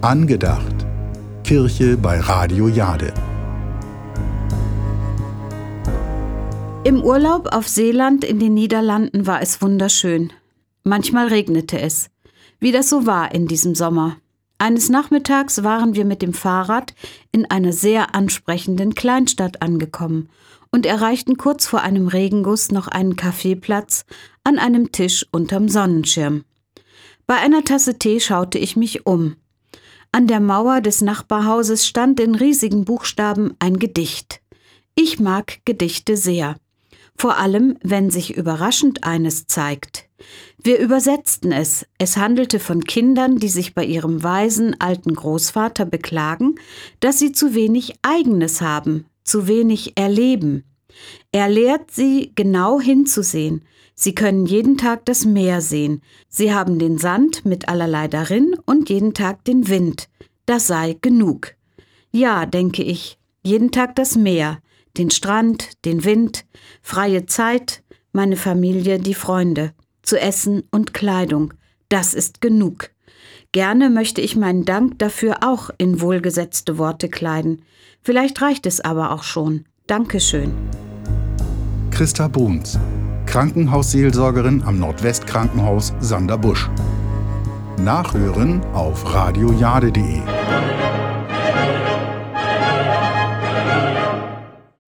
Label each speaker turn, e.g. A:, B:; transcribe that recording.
A: Angedacht. Kirche bei Radio Jade.
B: Im Urlaub auf Seeland in den Niederlanden war es wunderschön. Manchmal regnete es, wie das so war in diesem Sommer. Eines Nachmittags waren wir mit dem Fahrrad in einer sehr ansprechenden Kleinstadt angekommen und erreichten kurz vor einem Regenguss noch einen Kaffeeplatz an einem Tisch unterm Sonnenschirm. Bei einer Tasse Tee schaute ich mich um. An der Mauer des Nachbarhauses stand in riesigen Buchstaben ein Gedicht. Ich mag Gedichte sehr. Vor allem, wenn sich überraschend eines zeigt. Wir übersetzten es. Es handelte von Kindern, die sich bei ihrem weisen alten Großvater beklagen, dass sie zu wenig Eigenes haben, zu wenig erleben. Er lehrt sie, genau hinzusehen. Sie können jeden Tag das Meer sehen. Sie haben den Sand mit allerlei darin und jeden Tag den Wind. Das sei genug. Ja, denke ich, jeden Tag das Meer, den Strand, den Wind, freie Zeit, meine Familie, die Freunde, zu Essen und Kleidung. Das ist genug. Gerne möchte ich meinen Dank dafür auch in wohlgesetzte Worte kleiden. Vielleicht reicht es aber auch schon. Dankeschön.
A: Christa Bruns, Krankenhausseelsorgerin am Nordwestkrankenhaus Sanderbusch. Nachhören auf radiojade.de.